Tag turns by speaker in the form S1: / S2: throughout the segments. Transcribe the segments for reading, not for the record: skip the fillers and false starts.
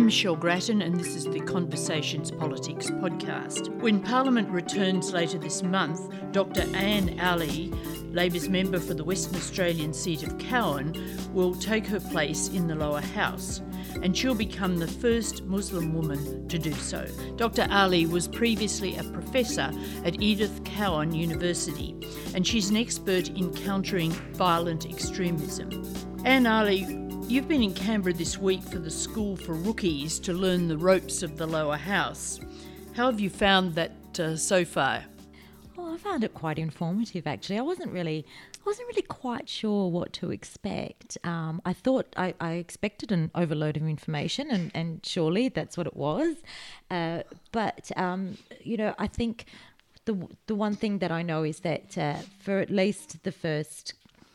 S1: I'm Michelle Grattan and this is the Conversations Politics podcast. When Parliament returns later this month, Dr Anne Ali, Labor's member for the Western Australian seat of Cowan, will take her place in the lower house, and she'll become the first Muslim woman to do so. Dr Ali was previously a professor at Edith Cowan University, and she's an expert in countering violent extremism. Anne Ali, you've been in Canberra this week for the School for Rookies to learn the ropes of the lower house. How have you found that so far?
S2: Well, I found it quite informative, actually. I wasn't really quite sure what to expect. I thought I expected an overload of information, and surely that's what it was. But I think the one thing that I know is that for at least the first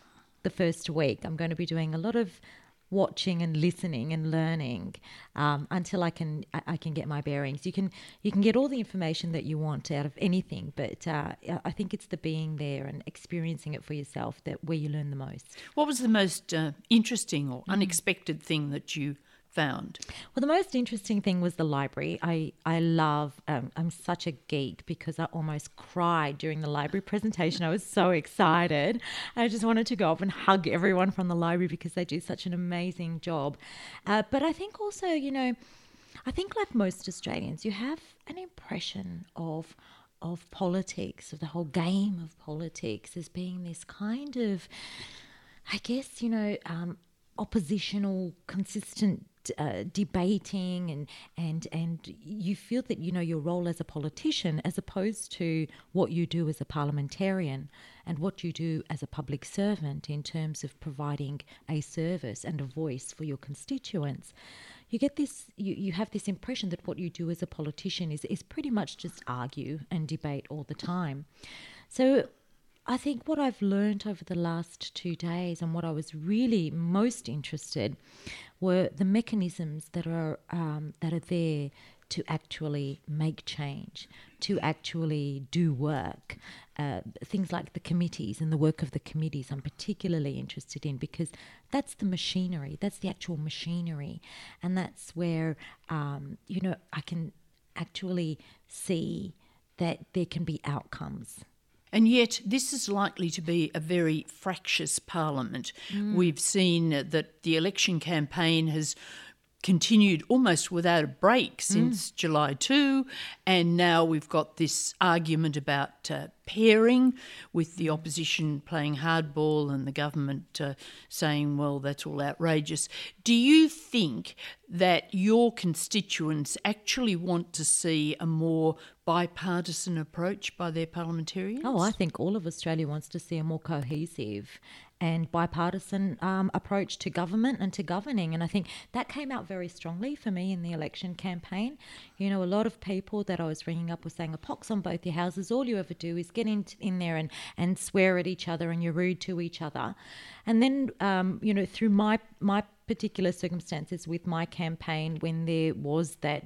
S2: week, I'm going to be doing a lot of watching and listening and learning until I can get my bearings. You can get all the information that you want out of anything, but I think it's the being there and experiencing it for yourself where you learn the most.
S1: What was the most interesting or unexpected thing that you found?
S2: Well, the most interesting thing was the library. I love, I'm such a geek because I almost cried during the library presentation. I was so excited. I just wanted to go up and hug everyone from the library because they do such an amazing job. But I think also, I think like most Australians, you have an impression of politics, of the whole game of politics as being this kind of, I guess, oppositional, consistent debating and you feel that your role as a politician as opposed to what you do as a parliamentarian and what you do as a public servant in terms of providing a service and a voice for your constituents. You get this, you have this impression that what you do as a politician is pretty much just argue and debate all the time. So I think what I've learned over the last 2 days and what I was really most interested were the mechanisms that are there to actually make change, to actually do work. Things like the committees and the work of the committees I'm particularly interested in because that's the machinery, that's the actual machinery. And that's where, I can actually see that there can be outcomes.
S1: And yet this is likely to be a very fractious parliament. We've seen that the election campaign has continued almost without a break since July 2, and now we've got this argument about pairing, with the opposition playing hardball and the government saying, well, that's all outrageous. Do you think that your constituents actually want to see a more bipartisan approach by their parliamentarians?
S2: Oh, I think all of Australia wants to see a more cohesive and bipartisan approach to government and to governing. And I think that came out very strongly for me in the election campaign. A lot of people that I was ringing up were saying, a pox on both your houses. All you ever do is get in there and swear at each other and you're rude to each other. And then, through my particular circumstances with my campaign, when there was that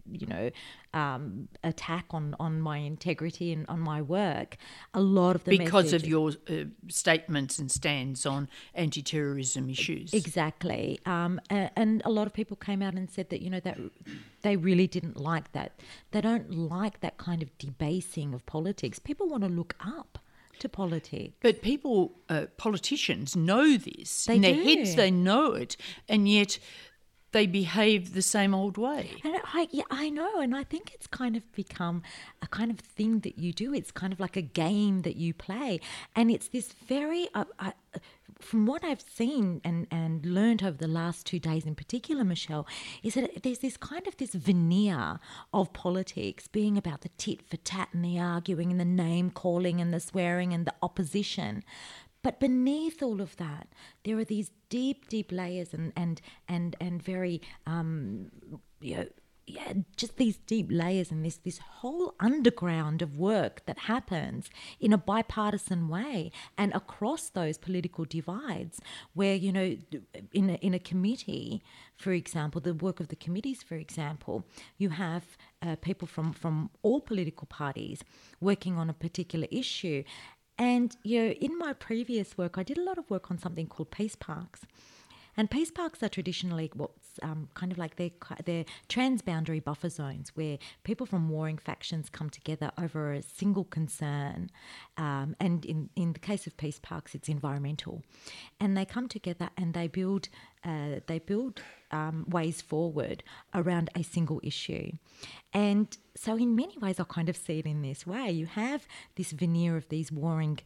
S2: attack on my integrity and on my work, a lot of the
S1: because of your statements and stands on anti-terrorism issues.
S2: Exactly. And a lot of people came out and said that, that they really didn't like that. They don't like that kind of debasing of politics. People want to look up to politics.
S1: But politicians know this. In their heads they know it, and yet they behave the same old way.
S2: And I know, and I think it's kind of become a kind of thing that you do. It's kind of like a game that you play, and it's this very... from what I've seen and learned over the last 2 days in particular, Michelle, is that there's this kind of this veneer of politics being about the tit for tat and the arguing and the name calling and the swearing and the opposition. But beneath all of that, there are these deep, deep layers and very, just these deep layers and this whole underground of work that happens in a bipartisan way and across those political divides where, in a committee, for example, the work of the committees, for example, you have people from all political parties working on a particular issue. And, in my previous work, I did a lot of work on something called peace parks. And peace parks are traditionally what's kind of like they're transboundary buffer zones where people from warring factions come together over a single concern. And in the case of peace parks, it's environmental. And they come together and they build ways forward around a single issue. And so in many ways, I kind of see it in this way. You have this veneer of these warring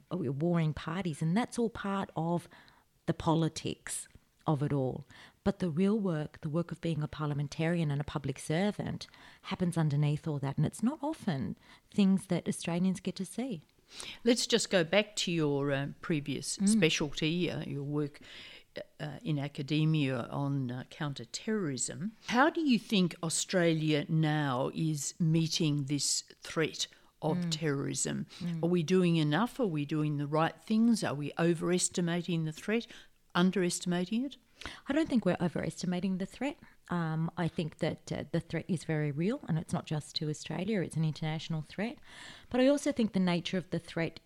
S2: parties, and that's all part of the politics of it all. But the real work, the work of being a parliamentarian and a public servant, happens underneath all that. And it's not often things that Australians get to see.
S1: Let's just go back to your previous specialty, your work in academia on counter-terrorism. How do you think Australia now is meeting this threat of terrorism? Are we doing enough? Are we doing the right things? Are we overestimating the threat, underestimating it?
S2: I don't think we're overestimating the threat. I think that the threat is very real, and it's not just to Australia, it's an international threat. But I also think the nature of the threat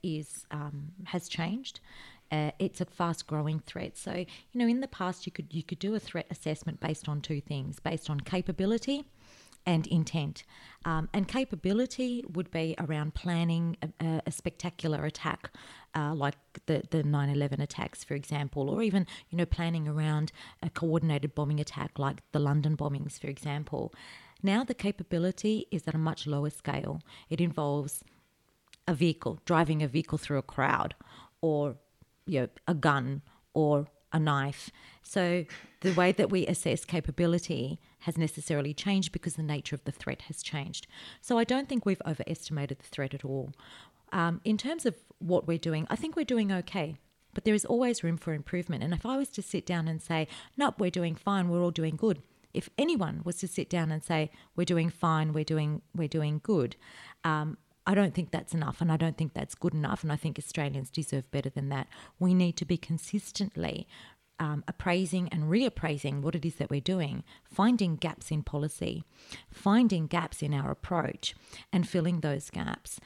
S2: has changed. It's a fast-growing threat. So, in the past, you could do a threat assessment based on two things, based on capability and intent. And capability would be around planning a spectacular attack, like the 9/11 attacks, for example, or even, planning around a coordinated bombing attack like the London bombings, for example. Now the capability is at a much lower scale. It involves driving a vehicle through a crowd, or a gun or a knife. So the way that we assess capability has necessarily changed because the nature of the threat has changed. So I don't think we've overestimated the threat at all. In terms of what we're doing, I think we're doing okay, but there is always room for improvement. And if I was to sit down and say, nope, we're doing fine, we're all doing good. If anyone was to sit down and say, we're doing fine, we're doing good, I don't think that's enough, and I don't think that's good enough, and I think Australians deserve better than that. We need to be consistently appraising and reappraising what it is that we're doing, finding gaps in policy, finding gaps in our approach, and filling those gaps,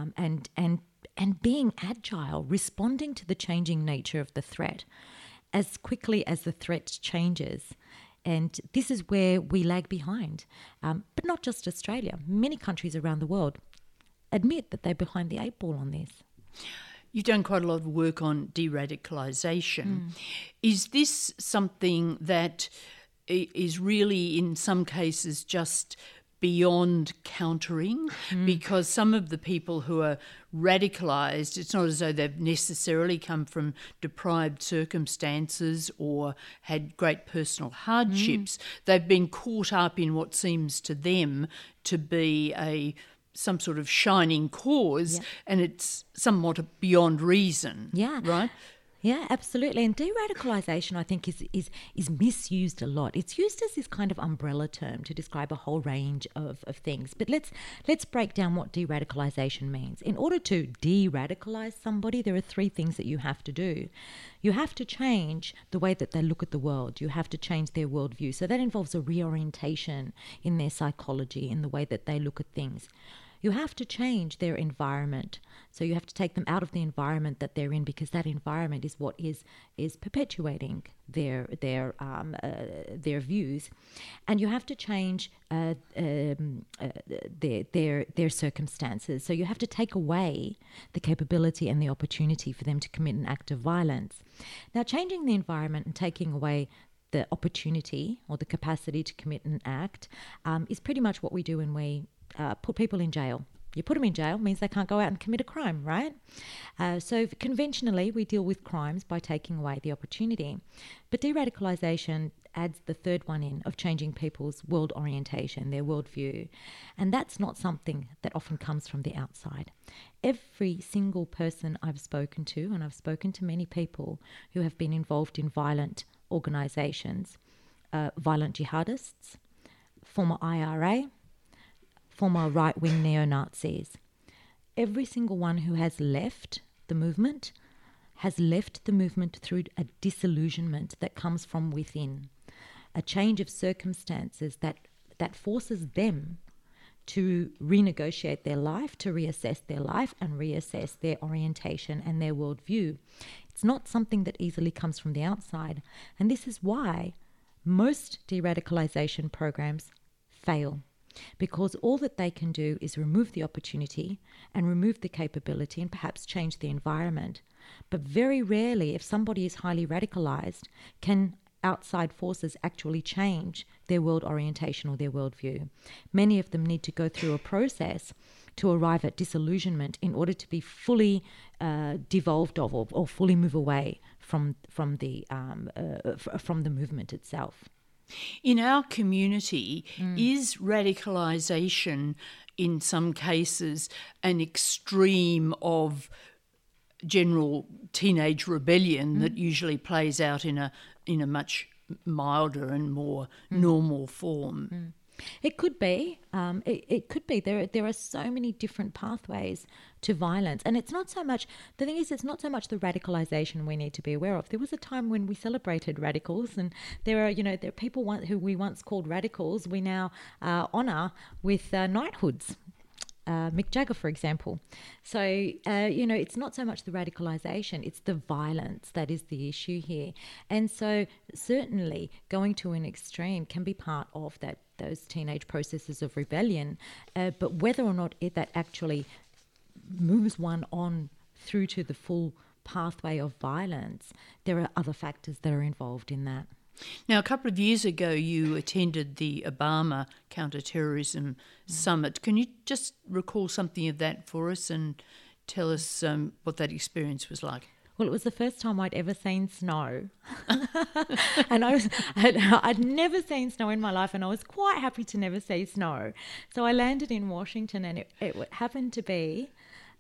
S2: and being agile, responding to the changing nature of the threat as quickly as the threat changes. And this is where we lag behind. But not just Australia. Many countries around the world admit that they're behind the eight ball on this.
S1: You've done quite a lot of work on de-radicalisation. Is this something that is really, in some cases, just beyond countering? Because some of the people who are radicalised, it's not as though they've necessarily come from deprived circumstances or had great personal hardships. They've been caught up in what seems to them to be some sort of shining cause, and it's somewhat beyond reason.
S2: Yeah.
S1: Right?
S2: Yeah, absolutely. And de-radicalisation, I think, is misused a lot. It's used as this kind of umbrella term to describe a whole range of things. But let's break down what de-radicalisation means. In order to de-radicalise somebody, there are three things that you have to do. You have to change the way that they look at the world. You have to change their worldview. So that involves a reorientation in their psychology, in the way that they look at things. You have to change their environment. So you have to take them out of the environment that they're in, because that environment is what is perpetuating their views. And you have to change their circumstances. So you have to take away the capability and the opportunity for them to commit an act of violence. Now, changing the environment and taking away the opportunity or the capacity to commit an act is pretty much what we do when we put people in jail. You put them in jail means they can't go out and commit a crime, right? So conventionally, we deal with crimes by taking away the opportunity. But de-radicalisation adds the third one in, of changing people's world orientation, their worldview. And that's not something that often comes from the outside. Every single person I've spoken to, and I've spoken to many people who have been involved in violent organisations, violent jihadists, former IRA, former right-wing neo-Nazis. Every single one who has left the movement has left the movement through a disillusionment that comes from within, a change of circumstances that forces them to renegotiate their life, to reassess their life and reassess their orientation and their worldview. It's not something that easily comes from the outside. And this is why most de-radicalization programs fail, because all that they can do is remove the opportunity and remove the capability and perhaps change the environment. But very rarely, if somebody is highly radicalized, can outside forces actually change their world orientation or their worldview. Many of them need to go through a process to arrive at disillusionment in order to be fully devolved of or fully move away from the movement itself.
S1: In our community, is radicalisation in some cases an extreme of general teenage rebellion that usually plays out in a much milder and more normal form?
S2: It could be. It could be. There are so many different pathways to violence, and it's not so much. The thing is, it's not so much the radicalization we need to be aware of. There was a time when we celebrated radicals, and there are people who we once called radicals. We now honour with knighthoods. Mick Jagger, for example. So, it's not so much the radicalisation, it's the violence that is the issue here. And so certainly going to an extreme can be part of those teenage processes of rebellion, but whether or not that actually moves one on through to the full pathway of violence, there are other factors that are involved in that.
S1: Now, a couple of years ago, you attended the Obama Counterterrorism Summit. Can you just recall something of that for us and tell us what that experience was like?
S2: Well, it was the first time I'd ever seen snow. And I'd never seen snow in my life, and I was quite happy to never see snow. So I landed in Washington, and it happened to be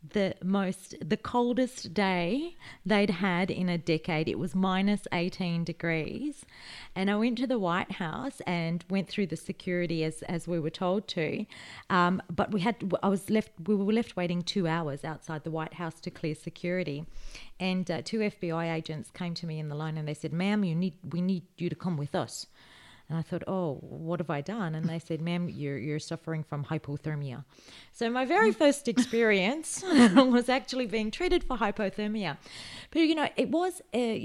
S2: the coldest day they'd had in a decade. It was minus 18 degrees, and I went to the White House and went through the security as we were told to, but we were left waiting 2 hours outside the White House to clear security, and 2 FBI agents came to me in the line and they said, "Ma'am, we need you to come with us." And I thought, oh, what have I done? And they said, "Ma'am, you're suffering from hypothermia." So my very first experience was actually being treated for hypothermia. But it was,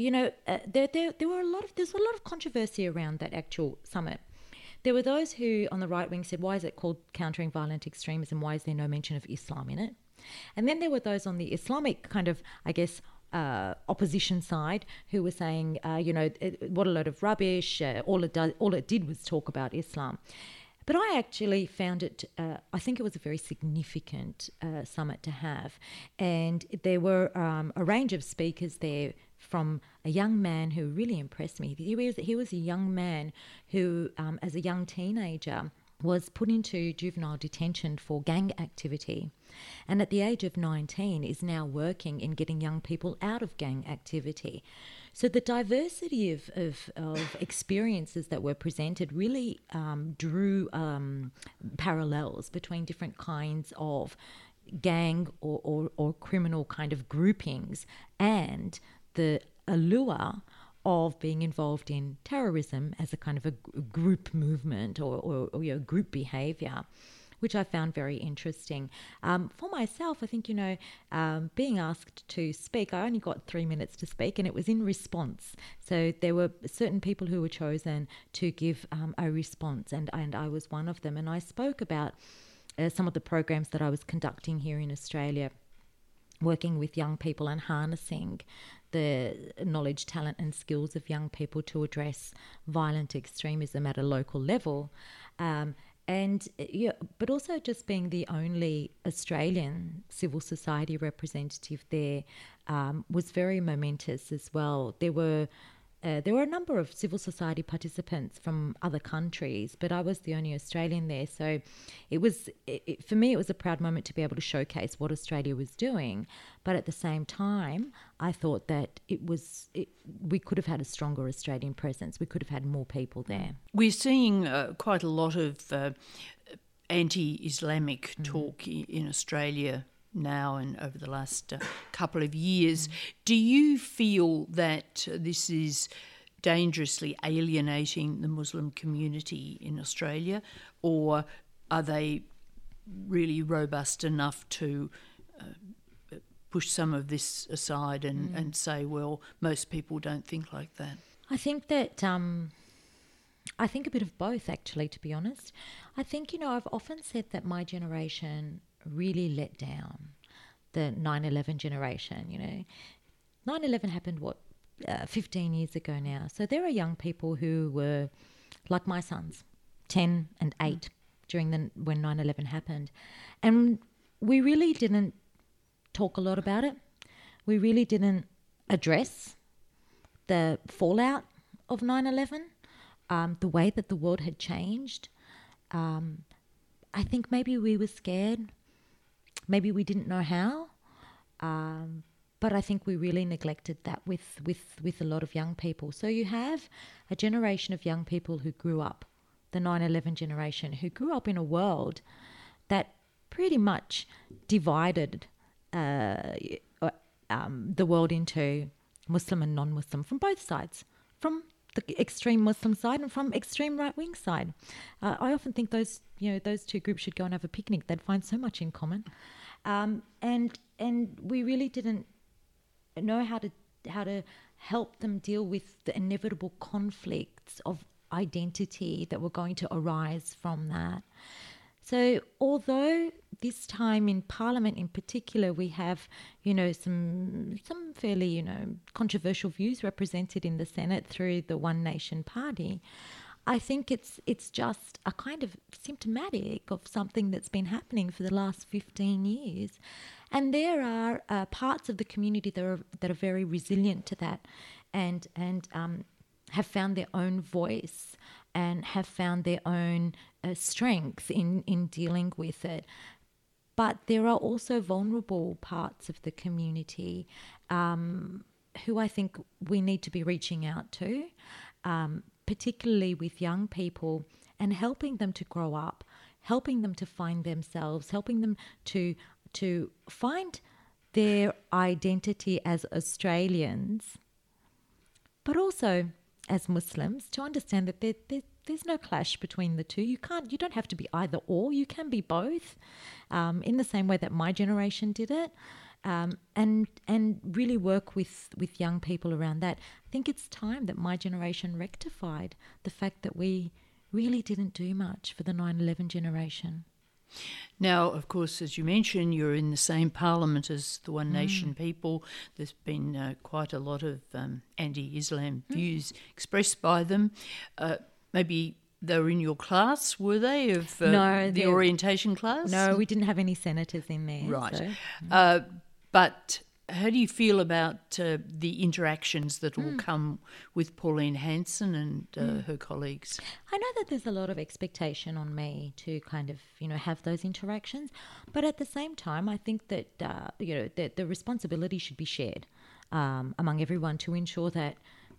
S2: there was a lot of controversy around that actual summit. There were those who on the right wing said, "Why is it called Countering Violent Extremism? Why is there no mention of Islam in it?" And then there were those on the Islamic kind of, I guess, opposition side who were saying, what a load of rubbish. All it did was talk about Islam. But I actually found it, I think it was a very significant summit to have. And there were a range of speakers there, from a young man who really impressed me. He was a young man who, as a young teenager, was put into juvenile detention for gang activity, and at the age of 19 is now working in getting young people out of gang activity. So the diversity of experiences that were presented really drew parallels between different kinds of gang or criminal kind of groupings and the allure of being involved in terrorism as a kind of a group movement or group behaviour, which I found very interesting. For myself, I think, being asked to speak, I only got 3 minutes to speak, and it was in response. So there were certain people who were chosen to give a response, and I was one of them. And I spoke about some of the programs that I was conducting here in Australia, working with young people and harnessing the knowledge, talent and skills of young people to address violent extremism at a local level. But also just being the only Australian civil society representative there was very momentous as well. There were a number of civil society participants from other countries, but I was the only Australian there. So for me, it was a proud moment to be able to showcase what Australia was doing. But at the same time, I thought that we could have had a stronger Australian presence. We could have had more people there.
S1: We're seeing quite a lot of anti-Islamic talk in Australia now and over the last couple of years. Do you feel that this is dangerously alienating the Muslim community in Australia, or are they really robust enough to push some of this aside and say, well, most people don't think like that?
S2: I think that I think a bit of both, actually, to be honest. I think, I've often said that my generation really let down the 9/11 generation. 9/11 happened, 15 years ago now. So there are young people who were like my sons, 10 and 8, when 9/11 happened. And we really didn't talk a lot about it. We really didn't address the fallout of 9/11, the way that the world had changed. I think maybe we were scared. Maybe we didn't know how. But I think we really neglected that with a lot of young people. So you have a generation of young people who grew up, the 9/11 generation, who grew up in a world that pretty much divided the world into Muslim and non-Muslim from both sides, from the extreme Muslim side and from extreme right-wing side. I often think those two groups should go and have a picnic. They'd find so much in common. And we really didn't know how to help them deal with the inevitable conflicts of identity that were going to arise from that. So although this time in Parliament in particular we have, some fairly, controversial views represented in the Senate through the One Nation Party, I think it's just a kind of symptomatic of something that's been happening for the last 15 years. And there are parts of the community that are very resilient to that and have found their own voice and have found their own strength in dealing with it. But there are also vulnerable parts of the community who I think we need to be reaching out to, particularly with young people, and helping them to grow up, helping them to find themselves, helping them to find their identity as Australians, but also as Muslims, to understand that there's no clash between the two. You don't have to be either or. You can be both, in the same way that my generation did it, and really work with young people around that. I think it's time that my generation rectified the fact that we really didn't do much for the 9/11 generation.
S1: Now, of course, as you mentioned, you're in the same parliament as the One Nation people. There's been quite a lot of anti-Islam views expressed by them. Maybe they were in your class, were they, of the orientation class?
S2: No, we didn't have any senators in there.
S1: Right.
S2: So.
S1: But how do you feel about the interactions that will come with Pauline Hanson and her colleagues?
S2: I know that there's a lot of expectation on me to kind of, have those interactions. But at the same time, I think that, that the responsibility should be shared among everyone to ensure that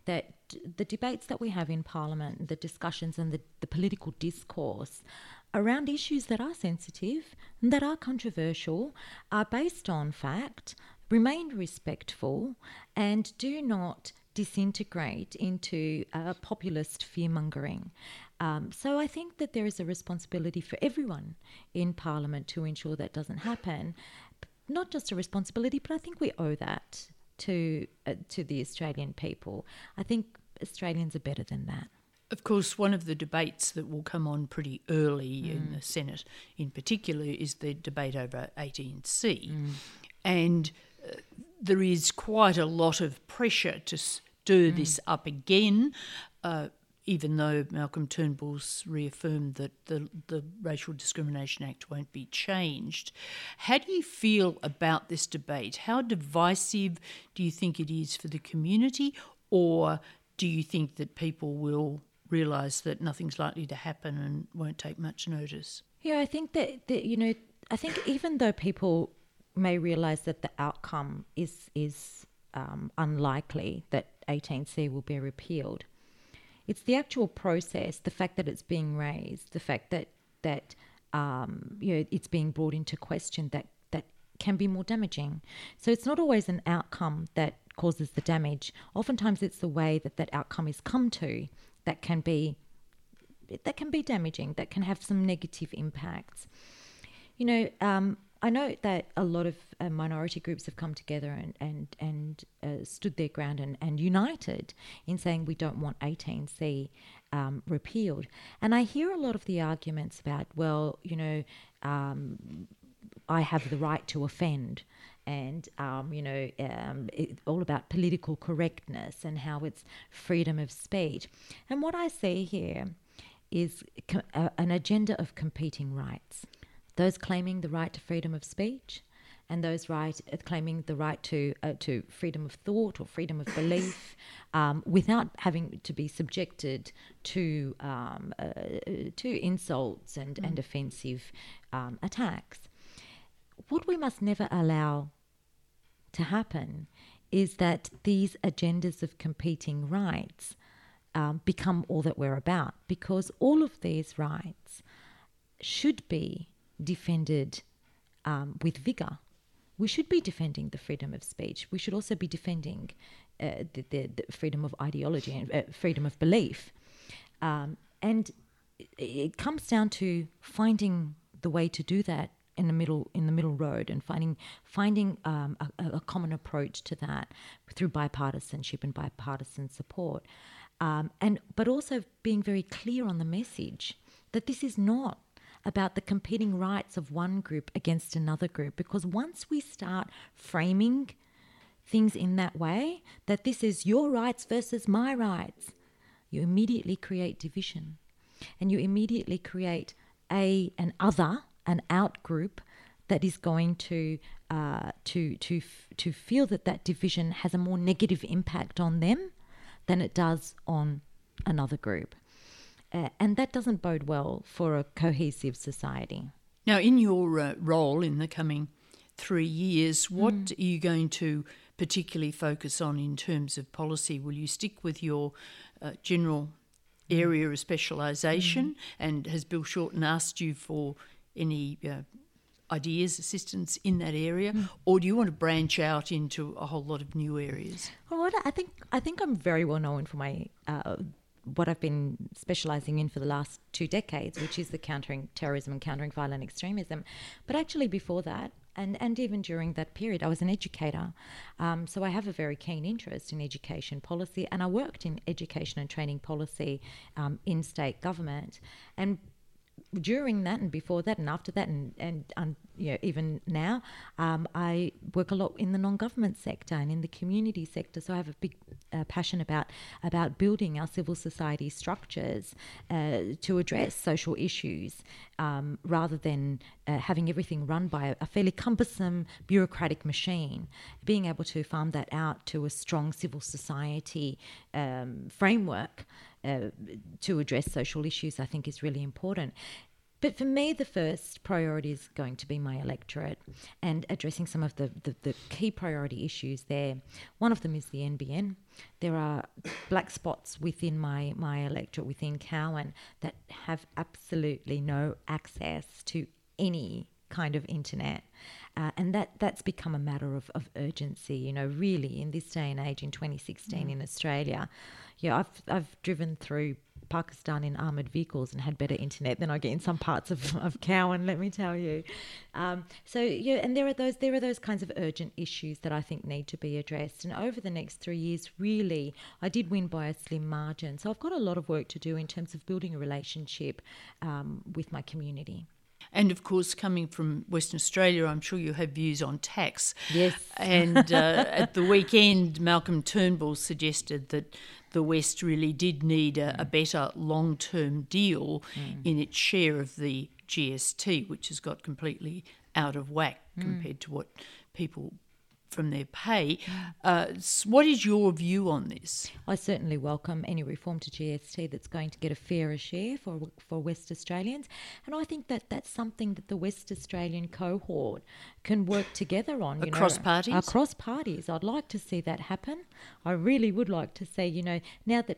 S2: the debates that we have in Parliament, the discussions and the political discourse around issues that are sensitive and that are controversial are based on fact, remain respectful, and do not disintegrate into populist fear-mongering. So I think that there is a responsibility for everyone in Parliament to ensure that doesn't happen. Not just a responsibility, but I think we owe that to the Australian people. I think Australians are better than that.
S1: Of course, one of the debates that will come on pretty early in the Senate in particular is the debate over 18C. And there is quite a lot of pressure to stir this up again, even though Malcolm Turnbull's reaffirmed that the Racial Discrimination Act won't be changed. How do you feel about this debate? How divisive do you think it is for the community, or do you think that people will realise that nothing's likely to happen and won't take much notice?
S2: Yeah, I think that I think even though people may realise that the outcome is unlikely, that 18C will be repealed, it's the actual process, the fact that it's being raised, the fact that it's being brought into question that can be more damaging. So it's not always an outcome that causes the damage. Oftentimes it's the way that outcome is come to that can be damaging, that can have some negative impacts. I know that a lot of minority groups have come together and stood their ground and united in saying we don't want 18C repealed. And I hear a lot of the arguments about, I have the right to offend, and it's all about political correctness and how it's freedom of speech. And what I see here is an agenda of competing rights. Those claiming the right to freedom of speech, and those claiming the right to freedom of thought or freedom of belief, without having to be subjected to insults and offensive attacks. What we must never allow to happen is that these agendas of competing rights become all that we're about, because all of these rights should be defended with vigour. We should be defending the freedom of speech. We should also be defending the freedom of ideology and freedom of belief. And it comes down to finding the way to do that in the middle road, and finding a common approach to that through bipartisanship and bipartisan support, but also being very clear on the message that this is not about the competing rights of one group against another group, because once we start framing things in that way, that this is your rights versus my rights, you immediately create division, and you immediately create an out group that is going to feel that division has a more negative impact on them than it does on another group. And that doesn't bode well for a cohesive society.
S1: Now, in your role in the coming 3 years, what are you going to particularly focus on in terms of policy? Will you stick with your general area of specialisation? And has Bill Shorten asked you for any ideas, assistance in that area, or do you want to branch out into a whole lot of new areas?
S2: Well, I think I'm very well known for my what I've been specialising in for the last 2 decades, which is the countering terrorism and countering violent extremism. But actually before that, and even during that period, I was an educator. So I have a very keen interest in education policy, and I worked in education and training policy in state government. And during that and before that and after that and even now, I work a lot in the non-government sector and in the community sector. So I have a big passion about building our civil society structures to address social issues, rather than having everything run by a fairly cumbersome bureaucratic machine. Being able to farm that out to a strong civil society framework to address social issues, I think is really important. But for me, the first priority is going to be my electorate and addressing some of the key priority issues there. One of them is the NBN. There are black spots within my electorate, within Cowan, that have absolutely no access to any kind of internet. And that's become a matter of urgency, really in this day and age in 2016 in Australia. I've driven through Pakistan in armoured vehicles and had better internet than I get in some parts of Cowan, let me tell you. And there are those kinds of urgent issues that I think need to be addressed. And over the next 3 years, really, I did win by a slim margin. So I've got a lot of work to do in terms of building a relationship with my community.
S1: And, of course, coming from Western Australia, I'm sure you have views on tax.
S2: Yes.
S1: And at the weekend, Malcolm Turnbull suggested that the West really did need a better long-term deal in its share of the GST, which has got completely out of whack compared to what people from their pay. What is your view on this?
S2: I certainly welcome any reform to GST that's going to get a fairer share for West Australians. And I think that that's something that the West Australian cohort can work together on.
S1: Across parties?
S2: Across parties. I'd like to see that happen. I really would like to see, now that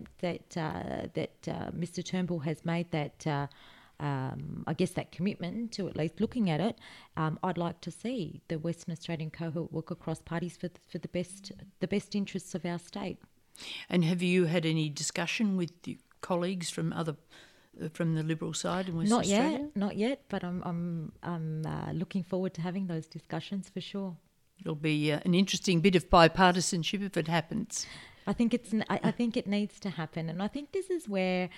S2: Mr Turnbull has made that I guess that commitment to at least looking at it, I'd like to see the Western Australian cohort work across parties for the best interests of our state.
S1: And have you had any discussion with your colleagues from other from the Liberal side in Western Australia?
S2: Not yet, but I'm looking forward to having those discussions for sure.
S1: It'll be an interesting bit of bipartisanship if it happens.
S2: I think it needs to happen, and I think this is where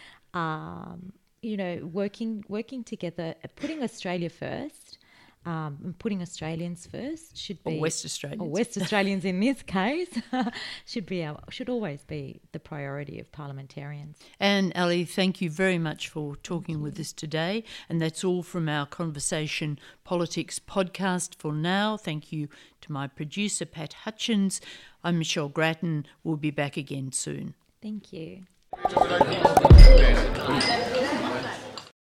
S2: working together, putting Australia first. Putting Australians first should be,
S1: or West Australians,
S2: or West Australians in this case, should always be the priority of parliamentarians.
S1: Anne Alley, thank you very much for talking with us today, and that's all from our Conversation Politics podcast for now. Thank you to my producer Pat Hutchins. I'm Michelle Grattan. We'll be back again soon.
S2: Thank you.